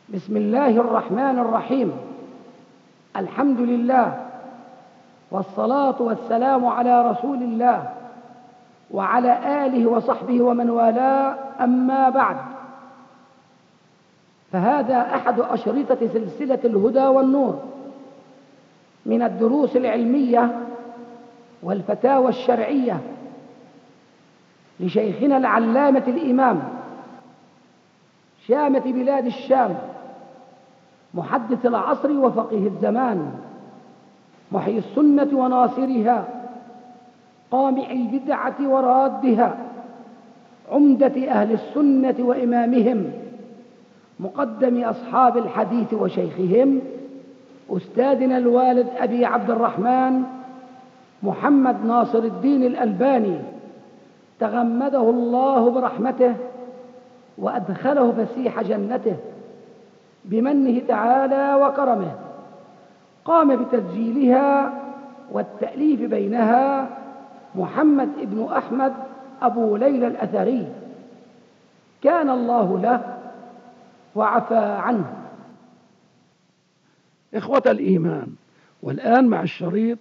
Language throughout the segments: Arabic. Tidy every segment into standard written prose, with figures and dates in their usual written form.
بسم الله الرحمن الرحيم. الحمد لله والصلاة والسلام على رسول الله وعلى آله وصحبه ومن والاه، أما بعد، فهذا أحد أشرطة سلسلة الهدى والنور من الدروس العلمية والفتاوى الشرعية لشيخنا العلامة الإمام شامة بلاد الشام، محدث العصر وفقيه الزمان، محيي السنة وناصرها، قامع البدعة ورادها، عمدة أهل السنة وإمامهم، مقدم أصحاب الحديث وشيخهم، أستاذنا الوالد أبي عبد الرحمن محمد ناصر الدين الألباني، تغمده الله برحمته وأدخله فسيح جنته بمنه تعالى وكرمه. قام بتسجيلها والتأليف بينها محمد ابن أحمد أبو ليلى الأثري، كان الله له وعفى عنه. إخوة الإيمان، والآن مع الشريط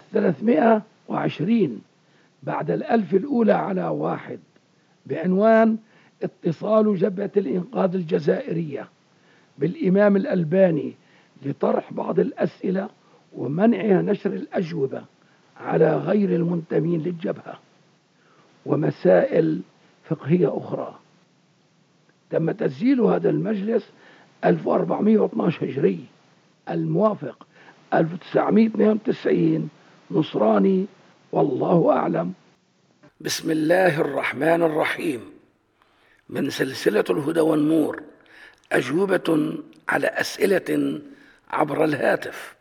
320 بعد 1000 الأولى على 1 بعنوان اتصال جبهة الإنقاذ الجزائرية بالإمام الألباني لطرح بعض الأسئلة ومنعها نشر الأجوبة على غير المنتمين للجبهة ومسائل فقهية أخرى. تم تسجيل هذا المجلس 1412 هجري الموافق 1992 نصراني، والله أعلم. بسم الله الرحمن الرحيم. من سلسلة الهدى والنور، أجوبة على أسئلة عبر الهاتف.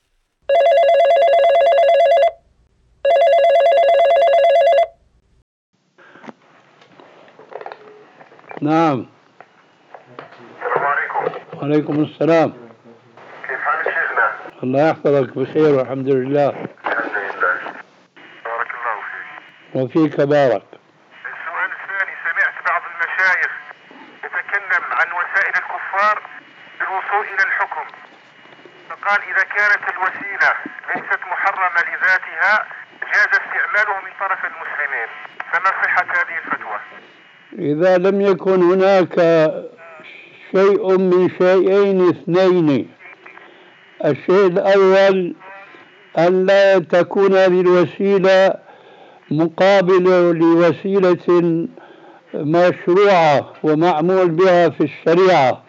نعم. السلام عليكم. وعليكم السلام. كيف حالك شيخنا؟ الله يحفظك، بخير والحمد لله. الحمد لله. بارك الله فيك. وفيك بارك. السؤال الثاني، سمعت بعض المشايخ يتكلم عن وسائل الكفار للوصول إلى الحكم، فقال إذا كانت الوسيلة ليست محرمة لذاتها جاز استعماله من طرف المسلمين، فما صحة هذه الفتوى؟ إذا لم يكن هناك شيء من شيئين اثنين: الشيء الأول أن لا تكون هذه الوسيلة مقابلة لوسيلة مشروعة ومعمول بها في الشريعة.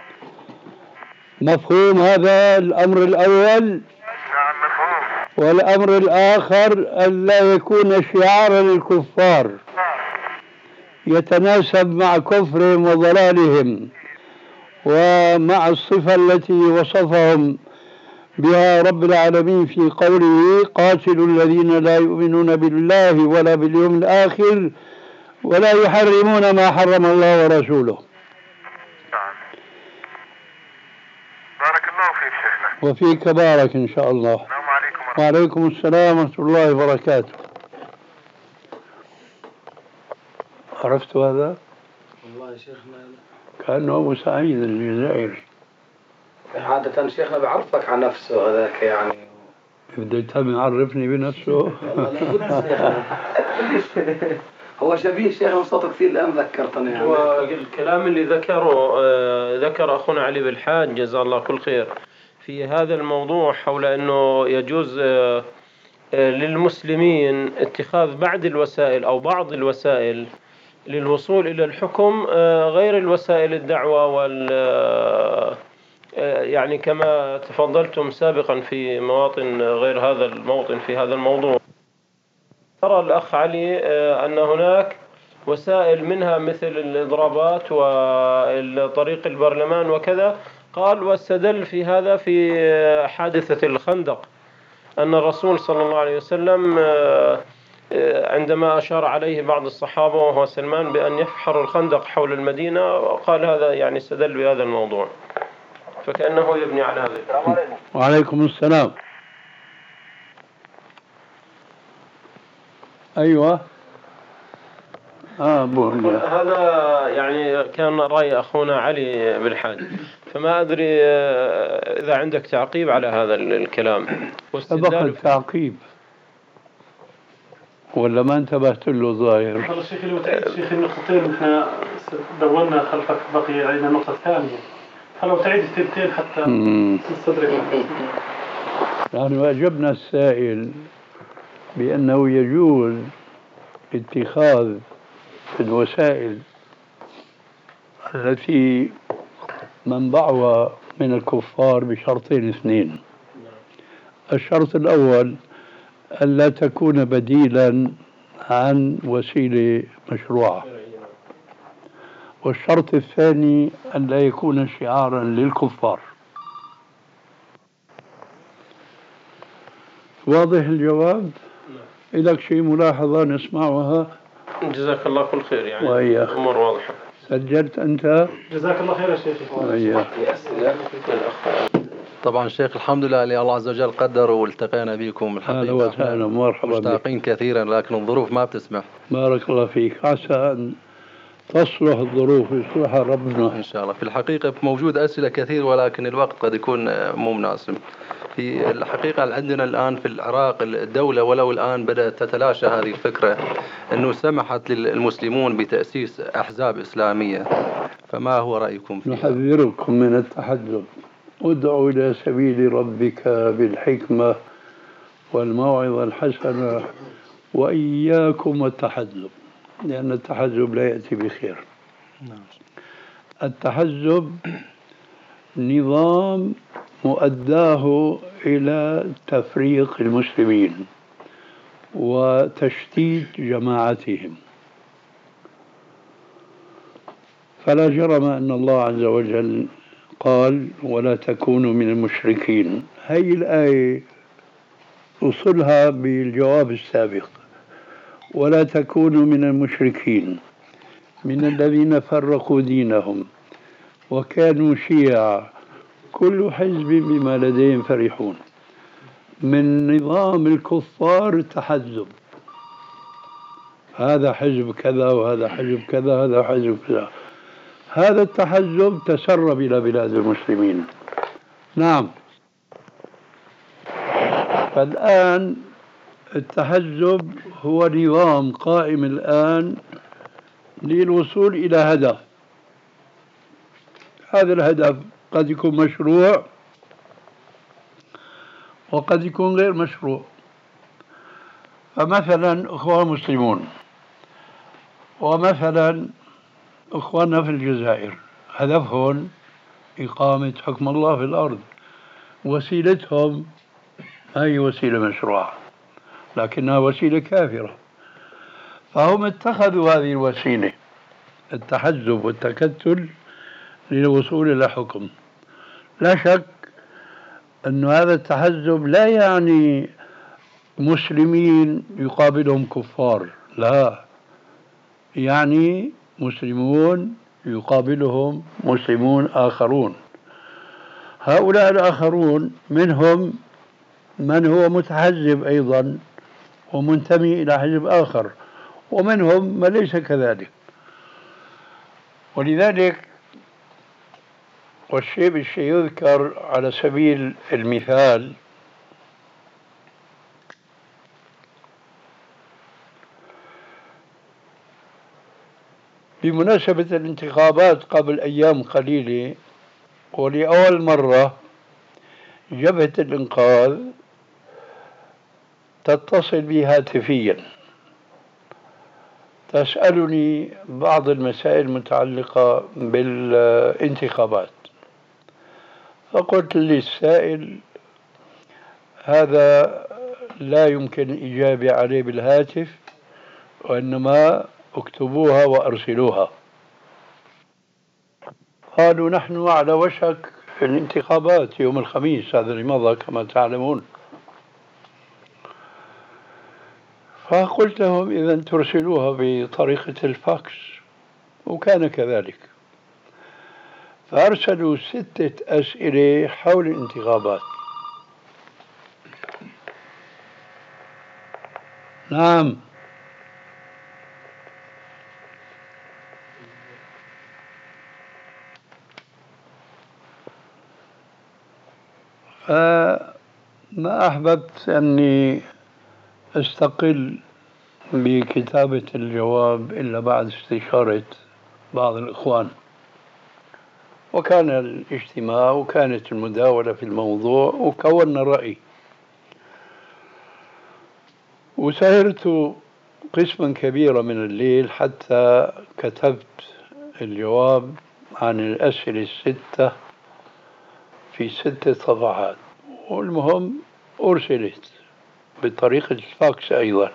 مفهوم هذا الأمر الأول؟ نعم مفهوم. والأمر الآخر أن لا يكون شعارا للكفار يتناسب مع كفرهم وضلالهم ومع الصفة التي وصفهم بها رب العالمين في قوله: قاتلوا الذين لا يؤمنون بالله ولا باليوم الآخر ولا يحرمون ما حرم الله ورسوله. نعم. بارك الله فيك شيخنا. وفيك بارك إن شاء الله. السلام عليكم. وعليكم السلام ورحمة الله وبركاته. عرفت هذا؟ والله شيخنا كأنه أبو سعيد الجزائري. عادة شيخنا بعرفك عن نفسه هذاك، يعني بده يتهم يعرفني بنفسه. هو شبيه شيخنا صوته كثير الآن ذكرتني يعني. والكلام اللي ذكر أخونا علي بالحاج جزاه الله كل خير في هذا الموضوع حول أنه يجوز للمسلمين اتخاذ بعض الوسائل أو بعض الوسائل للوصول إلى الحكم غير الوسائل الدعوة يعني كما تفضلتم سابقا في مواطن غير هذا الموطن في هذا الموضوع. ترى الأخ علي أن هناك وسائل منها مثل الإضرابات وطريق البرلمان وكذا، قال واستدل في هذا في حادثة الخندق أن الرسول صلى الله عليه وسلم عندما أشار عليه بعض الصحابة وهو سلمان بأن يفحر الخندق حول المدينة، وقال هذا يعني استدل بهذا الموضوع، فكأنه يبني على هذا. السلام عليكم. وعليكم السلام. أيوة بورنيا. هذا يعني كان رأي أخونا علي بالحاج، فما أدري إذا عندك تعقيب على هذا الكلام. سبق التعقيب ولا ما انتبهت له ظاهر؟ والله شيخ لو تعيد شيخ النقطتين احنا دورنا خلفك، بقي علينا نقطة ثانية، فلو تعيد الثنتين حتى نستدرك. يعني أجبنا السائل بأنه يجوز اتخاذ الوسائل التي منبعها من الكفار بشرطين اثنين. الشرط الأول ألا تكون بديلا عن وسيلة مشروعة، والشرط الثاني أن لا يكون شعارا للكفار. واضح الجواب؟ إلك شيء ملاحظة نسمعها؟ جزاك الله كل خير، يعني وإياك. الأمور واضحة. سجلت أنت؟ جزاك الله خير يا شيخ. وإياك. طبعا شيخ الحمد لله اللي الله عز وجل قدر والتقينا بكم أهلا وسهلا، مرحبا بك. مشتاقين كثيرا لكن الظروف ما بتسمح. بارك الله فيك، عسى أن تصلح الظروف يصلحها ربنا إن شاء الله. في الحقيقة موجود أسئلة كثير ولكن الوقت قد يكون مو مناسب. في الحقيقة عندنا الآن في العراق الدولة ولو الآن بدأت تتلاشى هذه الفكرة أنه سمحت للمسلمون بتأسيس أحزاب إسلامية، فما هو رأيكم فيها؟ نحذركم من التحزب. ادعوا إلى سبيل ربك بالحكمة والموعظة الحسنة وإياكم والتحزب، لأن التحزب لا يأتي بخير. التحزب نظام مؤداه إلى تفريق المسلمين وتشتيت جماعتهم، فلا جرم أن الله عز وجل قال ولا تكونوا من المشركين. هذه الآية وصلها بالجواب السابق، ولا تكونوا من المشركين من الذين فرقوا دينهم وكانوا شيعا كل حزب بما لديهم فرحون. من نظام الكفار التحزب، هذا حزب كذا وهذا حزب كذا هذا حزب كذا. هذا التحزب تسرب إلى بلاد المسلمين. نعم، فالآن التحزب هو نظام قائم الآن للوصول إلى هدف. هذا الهدف قد يكون مشروع وقد يكون غير مشروع. فمثلا أخوان مسلمون ومثلا أخواننا في الجزائر هدفهم إقامة حكم الله في الأرض، وسيلتهم هي وسيلة مشروعة لكنها وسيلة كافرة، فهم اتخذوا هذه الوسيلة التحزب والتكتل للوصول إلى حكم. لا شك أن هذا التحزب لا يعني مسلمين يقابلهم كفار، لا، يعني مسلمون يقابلهم مسلمون آخرون. هؤلاء الآخرون منهم من هو متحزب أيضا ومنتمي إلى حزب آخر، ومنهم من ليس كذلك. ولذلك والشيء بالشيء يذكر على سبيل المثال بمناسبة الانتخابات قبل أيام قليلة، ولأول مرة جبهة الإنقاذ تتصل بي هاتفيا تسألني بعض المسائل المتعلقة بالانتخابات، فقلت للسائل هذا لا يمكن إجابة عليه بالهاتف، وإنما اكتبوها وأرسلوها. قالوا نحن على وشك الانتخابات يوم الخميس هذا اللي مضى كما تعلمون. فقلت لهم إذا ترسلوها بطريقة الفاكس، وكان كذلك. فأرسلوا 6 أسئلة حول الانتخابات. نعم، ما أحببت أني أستقل بكتابة الجواب إلا بعد استشارة بعض الإخوان، وكان الاجتماع وكانت المداولة في الموضوع وكونا رأي، وسهرت قسما كبيرا من الليل حتى كتبت الجواب عن الأسئلة الستة في 6 صفحات، والمهم أرسلت بطريقة الفاكس أيضا.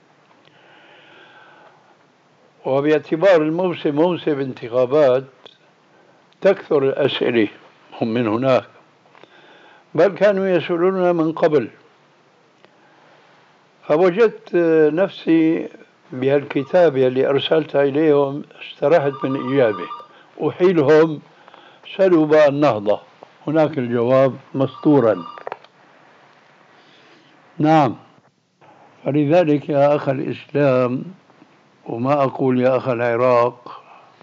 وباعتبار الموسم موسم انتخابات تكثر الأسئلة هم من هناك، بل كانوا يسألوننا من قبل، فوجدت نفسي بهالكتابة اللي أرسلتها إليهم استرحت من إجابة، أحيلهم سلوا بقى النهضة، هناك الجواب مسطورا. نعم، فلذلك يا أخ الإسلام، وما أقول يا أخ العراق،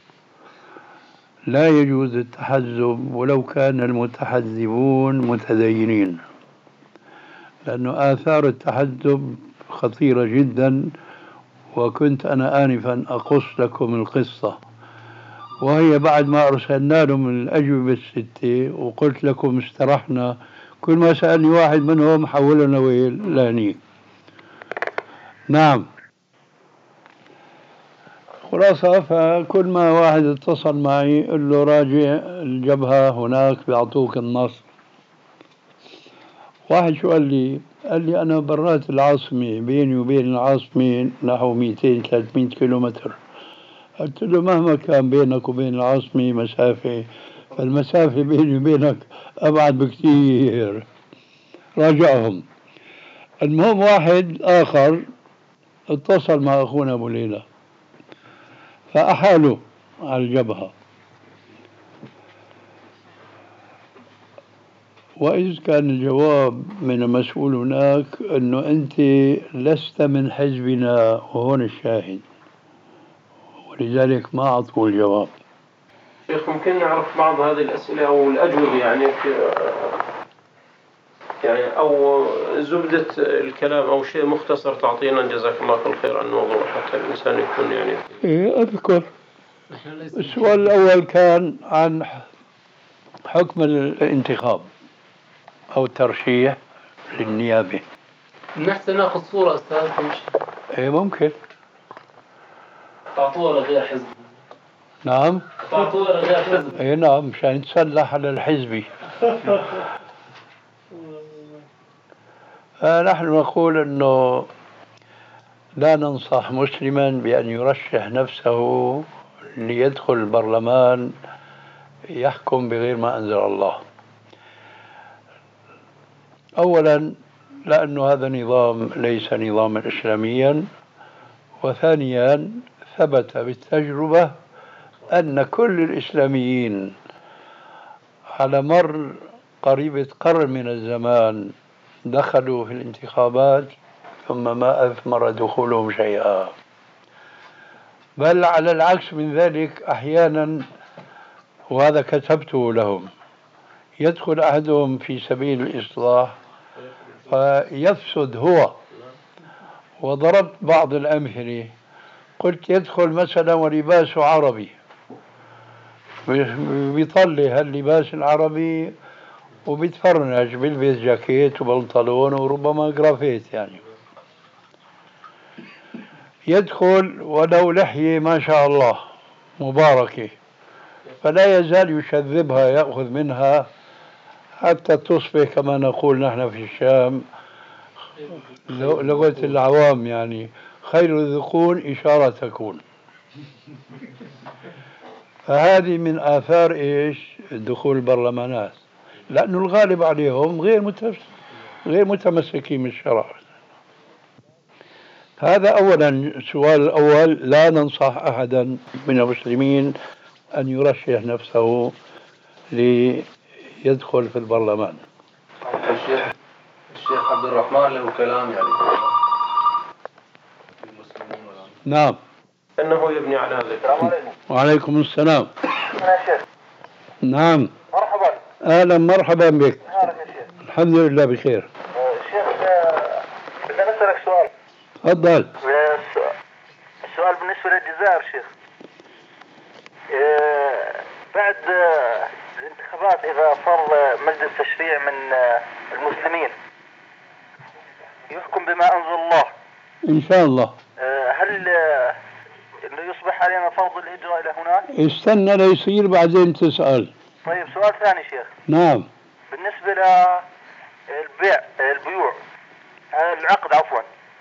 لا يجوز التحزب ولو كان المتحزبون متدينين، لأن آثار التحزب خطيرة جدا، وكنت أنا آنفا أقص لكم القصة، وهي بعد ما أرسلنا لهم الأجوبة ال6 وقلت لكم استرحنا، كل ما سألني واحد منهم حولنا وين لهنيك. نعم، خلاصة فكل ما واحد اتصل معي يقول له راجع الجبهة هناك بيعطوك النص. واحد شو قال لي أنا برات العاصمة، بيني وبين العاصمة نحو 200-300 كيلومتر. قلت له مهما كان بينك وبين العاصمة مسافة، فالمسافة بيني وبينك أبعد بكثير. راجعهم. المهم واحد آخر اتصل مع أخونا أبو ليلى فأحالوا على الجبهة، وإذ كان الجواب من المسؤول هناك أنه أنت لست من حزبنا، وهون الشاهد، ولذلك ما أعطوا الجواب. شيخ ممكن نعرف بعض هذه الأسئلة أو الأجوبة يعني أو زبدة الكلام أو شيء مختصر تعطينا، جزاك الله كل خير عن الموضوع حتى الإنسان يكون يعني. إيه أذكر. السؤال الأول كان عن حكم الانتخاب أو الترشيح للنيابة. نحسن ناخذ صورة أستاذ تمشي. إيه ممكن. تعطوها لغير حزب. نعم. تعطوها لغير حزب. إيه نعم، مشان نتسلح على الحزبي. نحن نقول أنه لا ننصح مسلما بأن يرشح نفسه ليدخل البرلمان يحكم بغير ما أنزل الله. أولا لأن هذا نظام ليس نظاما إسلاميا، وثانيا ثبت بالتجربة أن كل الإسلاميين على مر قريبة قرن من الزمان دخلوا في الانتخابات ثم ما أثمر دخولهم شيئا، بل على العكس من ذلك أحيانا، وهذا كتبته لهم، يدخل أحدهم في سبيل الإصلاح فيفسد هو. وضربت بعض الأمثلة، قلت يدخل مثلا ولباسه عربي، بيطلع هاللباس العربي وبيتفرنج، بيلبس جاكيت وبنطلون وربما جرافيت يعني، يدخل ولو لحية ما شاء الله مباركة، فلا يزال يشذبها، يأخذ منها حتى تصبح كما نقول نحن في الشام لغة العوام يعني خير الذقون إشارة تكون. فهذه من آثار إيش دخول البرلمانات، لأنه الغالب عليهم غير متمسكين بالشرع. هذا أولا. السؤال الأول، لا ننصح أحدا من المسلمين أن يرشح نفسه ليدخل في البرلمان. الشيخ عبد الرحمن له كلام يعني. نعم. أنه يبني على هذا. السلام عليكم. وعليكم السلام. يا شيخ. نعم. مرحبا. أهلا مرحبا بك. حالك يا شيخ؟ الحمد لله بخير. شيخ بدنا نسألك سؤال. تفضل. السؤال بالنسبة للجزائر شيخ. بعد الانتخابات إذا صار مجلس تشريع من المسلمين يحكم بما أنزل الله إن شاء الله، هل إنه يصبح علينا فرض الهجرة إلى هناك؟ استنى ليصير بعدين تسأل. طيب سؤال ثاني شيخ. نعم. بالنسبة البيوع العقد عفوا،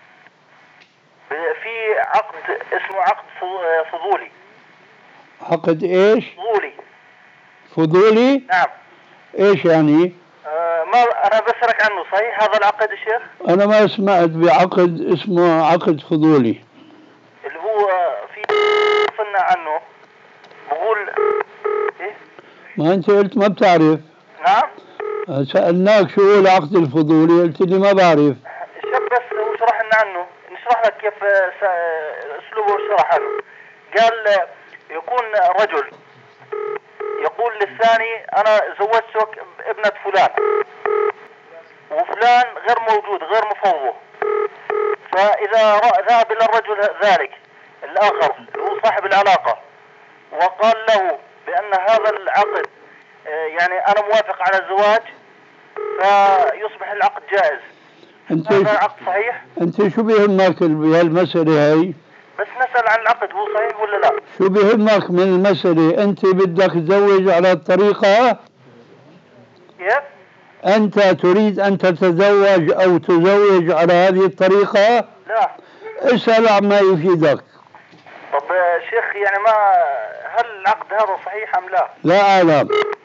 في عقد اسمه عقد فضولي. عقد ايش؟ فضولي. فضولي؟ نعم. ايش يعني؟ ما أنا بسألك عنه، صحيح هذا العقد يا شيخ؟ أنا ما سمعت بعقد اسمه عقد فضولي. اللي هو في صلنا عنه بقول إيه؟ ما أنت قلت ما بتعرف. نعم. سألناك شو هو العقد الفضولي، قلت لي ما بعرف. الشاب بس هو شرح لنا عنه، نشرح لك كيف أسلوبه شرح عنه. قال يكون رجل يقول للثاني أنا زوجتك ابنة فلان، وفلان غير موجود غير مفوض، فإذا ذهب إلى الرجل ذلك الآخر اللي هو صاحب العلاقة وقال له بأن هذا العقد يعني أنا موافق على الزواج، فيصبح العقد جائز. هذا العقد صحيح؟ أنت شو بيهمك بهالمسألة هاي؟ بس نسأل عن العقد هو صحيح ولا لا؟ شو بيهمك من المسألة؟ أنت بدك تزوج على الطريقة؟ كيف؟ أنت تريد أن تتزوج أو تزوج على هذه الطريقة؟ لا. اسأل عما يفيدك. طب شيخ يعني ما هل العقد هذا صحيح أم لا؟ لا أعلم.